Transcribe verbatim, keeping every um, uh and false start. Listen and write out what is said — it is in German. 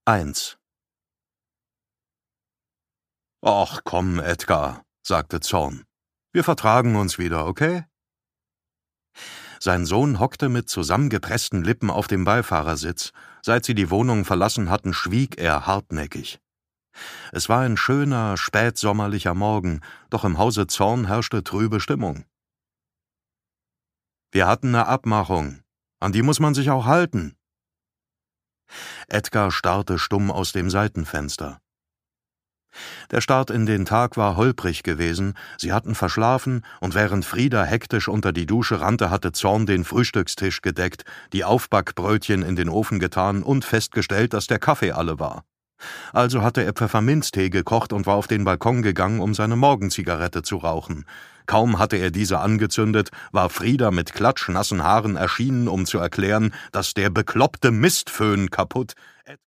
eins. »Och, komm, Edgar«, sagte Zorn. »Wir vertragen uns wieder, okay?« Sein Sohn hockte mit zusammengepressten Lippen auf dem Beifahrersitz. Seit sie die Wohnung verlassen hatten, schwieg er hartnäckig. Es war ein schöner, spätsommerlicher Morgen, doch im Hause Zorn herrschte trübe Stimmung. »Wir hatten eine Abmachung. An die muss man sich auch halten.« Edgar starrte stumm aus dem Seitenfenster. Der Start in den Tag war holprig gewesen, sie hatten verschlafen, und während Frieda hektisch unter die Dusche rannte, hatte Zorn den Frühstückstisch gedeckt, die Aufbackbrötchen in den Ofen getan und festgestellt, dass der Kaffee alle war. Also hatte er Pfefferminztee gekocht und war auf den Balkon gegangen, um seine Morgenzigarette zu rauchen. Kaum hatte er diese angezündet, war Frieda mit klatschnassen Haaren erschienen, um zu erklären, dass der bekloppte Mistföhn kaputt